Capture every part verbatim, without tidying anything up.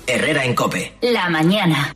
Herrera en COPE. La mañana.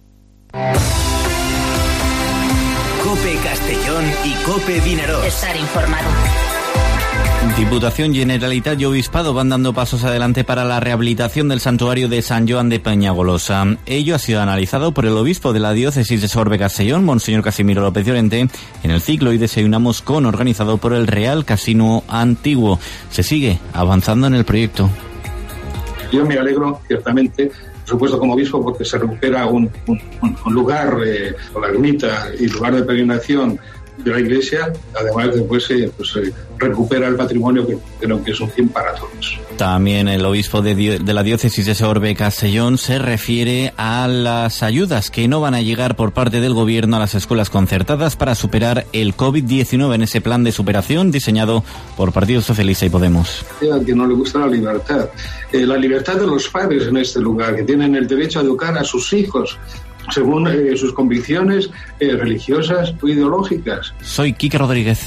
COPE Castellón y COPE Vinaròs. Estar informado. Diputación, Generalitat y Obispado van dando pasos adelante para la rehabilitación del santuario de San Joan de Peñagolosa. Ello ha sido analizado por el obispo de la diócesis de Sorbe Castellón, Monseñor Casimiro López Llorente, en el ciclo Y Desayunamos Con, organizado por el Real Casino Antiguo. Se sigue avanzando en el proyecto. Yo me alegro, ciertamente, por supuesto como obispo, porque se recupera un, un, un lugar, eh, la ermita y lugar de peregrinación de la Iglesia, además después eh, pues, eh, recupera el patrimonio que creo que es un fin para todos. También el obispo de, de la diócesis de Sorbe Castellón se refiere a las ayudas que no van a llegar por parte del gobierno a las escuelas concertadas para superar el covid diecinueve en ese plan de superación diseñado por Partido Socialista y Podemos. A quien no le gusta la libertad, eh, la libertad de los padres en este lugar, que tienen el derecho a educar a sus hijos según eh, sus convicciones eh, religiosas o ideológicas. Soy Quique Rodríguez.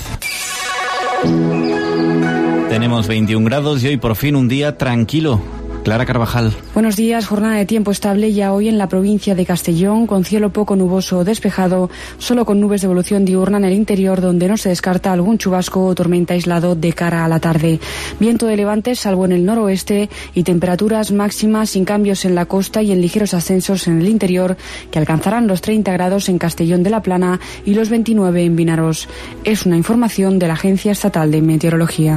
Tenemos veintiún grados y hoy por fin un día tranquilo. Clara Carvajal. Buenos días, jornada de tiempo estable ya hoy en la provincia de Castellón, con cielo poco nuboso o despejado, solo con nubes de evolución diurna en el interior, donde no se descarta algún chubasco o tormenta aislado de cara a la tarde. Viento de levante, salvo en el noroeste, y temperaturas máximas sin cambios en la costa y en ligeros ascensos en el interior, que alcanzarán los treinta grados en Castellón de la Plana y los veintinueve en Vinaròs. Es una información de la Agencia Estatal de Meteorología.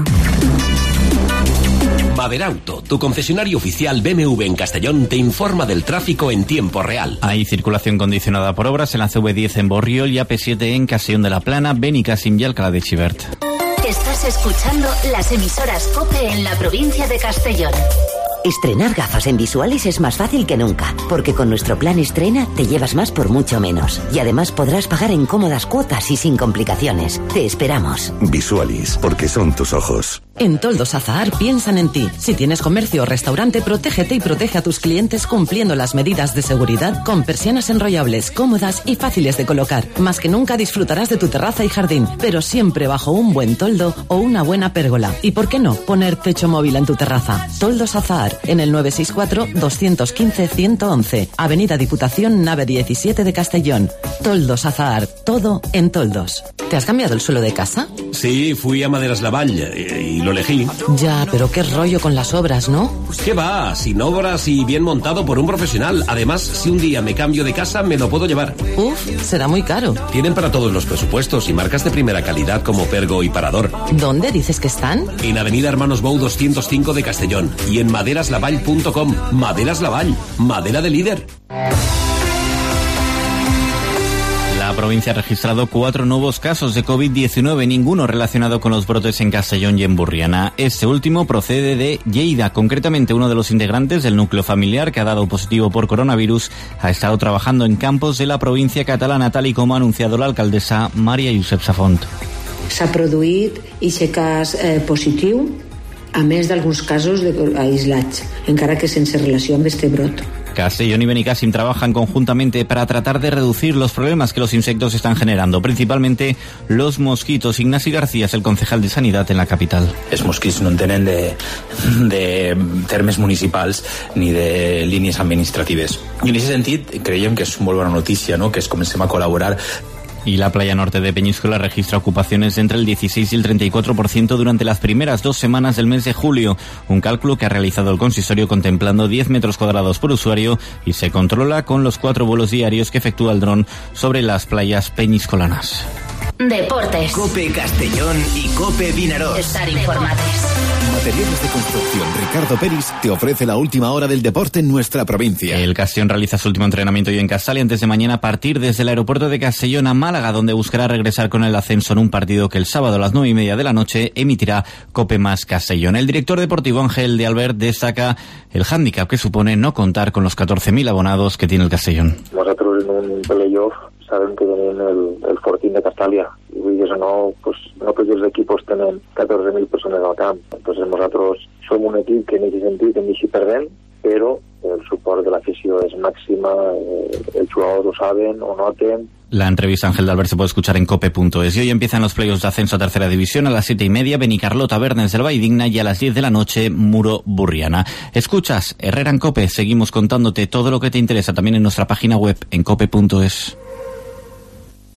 Maderauto, tu concesionario oficial B M W en Castellón, te informa del tráfico en tiempo real. Hay circulación condicionada por obras en la C V diez en Borriol y A P siete en Castellón de la Plana, Benicàssim y Alcalá de Xivert. Estás escuchando las emisoras COPE en la provincia de Castellón. Estrenar gafas en Visualis es más fácil que nunca, porque con nuestro plan Estrena te llevas más por mucho menos. Y además podrás pagar en cómodas cuotas y sin complicaciones. Te esperamos. Visualis, porque son tus ojos. En Toldos Azahar piensan en ti. Si tienes comercio o restaurante, protégete y protege a tus clientes cumpliendo las medidas de seguridad con persianas enrollables, cómodas y fáciles de colocar. Más que nunca disfrutarás de tu terraza y jardín, pero siempre bajo un buen toldo o una buena pérgola. Y por qué no poner techo móvil en tu terraza. Toldos Azahar, en el nueve seis cuatro, dos uno cinco, uno uno uno, Avenida Diputación, nave diecisiete de Castellón. Toldos Azahar, todo en toldos. ¿Te has cambiado el suelo de casa? Sí, fui a Maderas Lavall y, y lo elegí. Ya, pero qué rollo con las obras, ¿no? ¿Qué va? Sin obras y bien montado por un profesional. Además, si un día me cambio de casa, me lo puedo llevar. Uf, será muy caro. Tienen para todos los presupuestos y marcas de primera calidad como Pergo y Parador. ¿Dónde dices que están? En Avenida Hermanos Bou doscientos cinco de Castellón y en maderaslavall punto com. Maderas Lavall, madera de líder. La provincia ha registrado cuatro nuevos casos de covid diecinueve, ninguno relacionado con los brotes en Castellón y en Burriana. Este último procede de Lleida. Concretamente, uno de los integrantes del núcleo familiar que ha dado positivo por coronavirus ha estado trabajando en campos de la provincia catalana, tal y como ha anunciado la alcaldesa Maria Josep Safont. S'ha produït aquest cas eh, positiu, a més d'alguns casos de, aislats, encara que sense relació amb este brot. Castellón y Benicàssim trabajan conjuntamente para tratar de reducir los problemas que los insectos están generando, principalmente los mosquitos. Ignasi García es el concejal de Sanidad en la capital. Els mosquits no en tenen de, de termes municipals ni de línies administratives. I en aquest sentit creiem que és molt bona notícia, no?, que es comencem a col·laborar. Y la playa norte de Peñíscola registra ocupaciones de entre el dieciséis y el treinta y cuatro por ciento durante las primeras dos semanas del mes de julio. Un cálculo que ha realizado el consistorio contemplando diez metros cuadrados por usuario y se controla con los cuatro vuelos diarios que efectúa el dron sobre las playas peñíscolanas. Deportes. COPE Castellón y COPE Vinaròs. Estar informados. Materiales de construcción Ricardo Peris te ofrece la última hora del deporte en nuestra provincia. El Castellón realiza su último entrenamiento hoy en Casal y antes de mañana partir desde el aeropuerto de Castellón a Málaga, donde buscará regresar con el ascenso en un partido que el sábado a las nueve y media de la noche emitirá COPE más Castellón. El director deportivo Ángel de Albert destaca el hándicap que supone no contar con los catorce mil abonados que tiene el Castellón. Nosotros en un playoff saben que tenim el, el Fortín de Castàlia i vull dir, no, pues, no tots els equipos tenen catorze mil persones al camp. Entonces nosaltres som un equip que en aquest sentit hem d'eixir perdent, però el suport de l'afició és màxima, eh, els jugadors ho saben, ho noten La entrevista a Ángel de Albert se puede escuchar en cope punto es. Y hoy empiezan los playoffs de ascenso a tercera división. A las siete y media, Benicarló Tabernes del Valldigna, y a las diez de la noche, Muro Burriana. Escuchas Herrera en Cope. Seguimos contándote todo lo que te interesa también en nuestra página web en cope punto es.